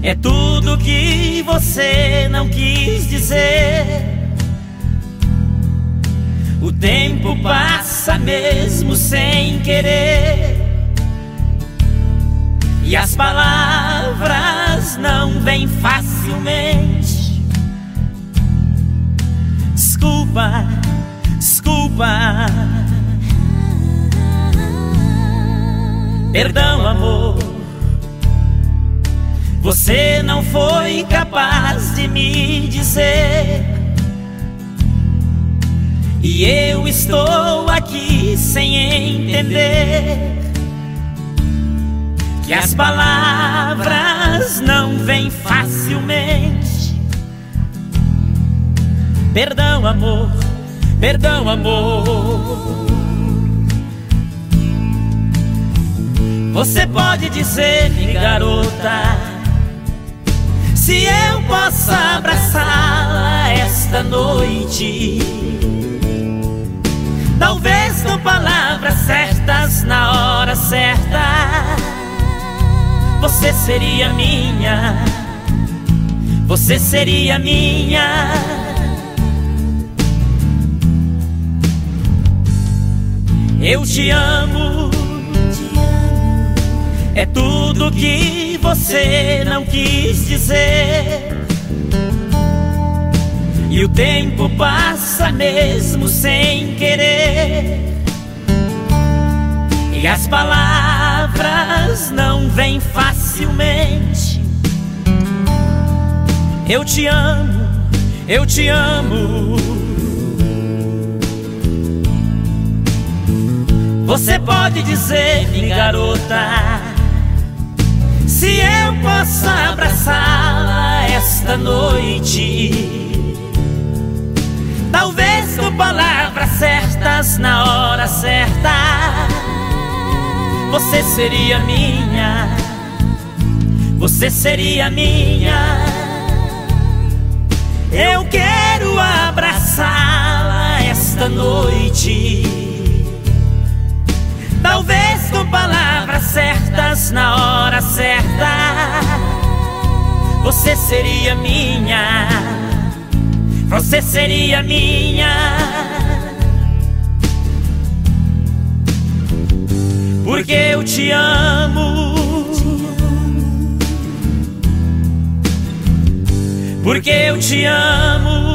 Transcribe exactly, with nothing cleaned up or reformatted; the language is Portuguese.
É tudo que você não quis dizer. O tempo passa mesmo sem querer, e as palavras não vêm facilmente. Desculpa, desculpa. Perdão, amor. Você não foi capaz de me dizer, e eu estou aqui sem entender que as palavras não vêm facilmente. Perdão, amor, perdão, amor. Você pode dizer-me, garota, se eu posso abraçá-la esta noite. Talvez com palavras certas na hora certa, você seria minha, você seria minha. Eu te amo, é tudo que você não quis dizer, e o tempo passa mesmo sem querer, e as palavras não vêm facilmente. Eu te amo, eu te amo. Você pode dizer-me, garota, se eu posso abraçá-la esta noite. Talvez com palavras certas na hora certa, você seria minha, você seria minha. Eu quero abraçá-la esta noite. Talvez com palavras certas na hora certa, você seria minha, você seria minha. Porque eu te amo, porque eu te amo.